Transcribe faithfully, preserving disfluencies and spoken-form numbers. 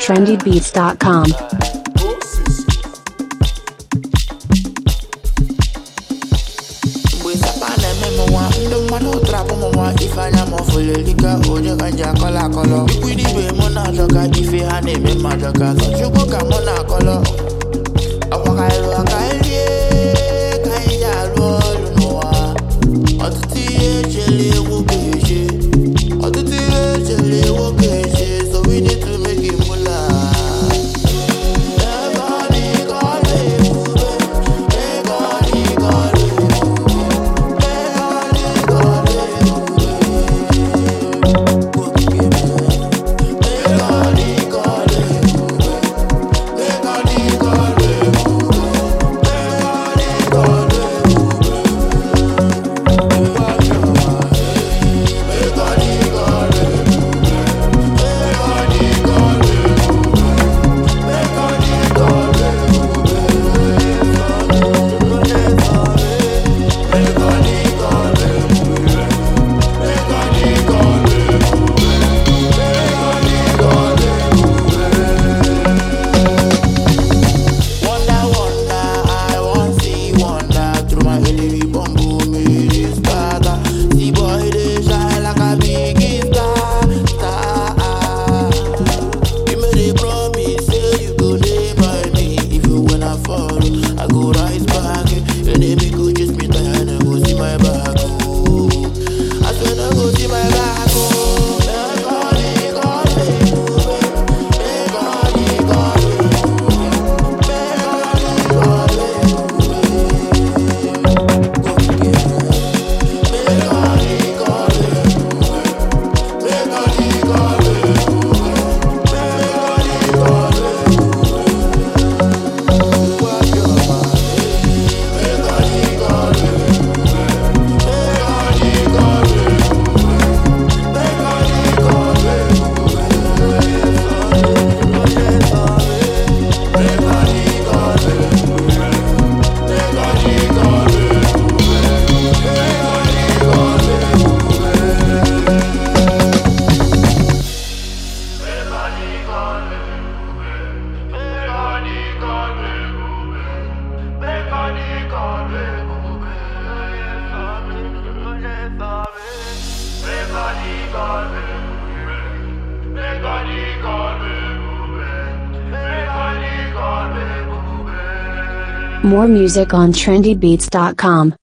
trendy beats dot com. Ifanya mofulelika oje kanja kola kolo. Ikwidi be mona joka ife hane me majoka. So chuko ka mona kolo. Awaka elu akaelie kaija luolu noa. Otuti echele wokeje. Otuti echele wokeje. So we need to make it mula. More music on trendy beats dot com.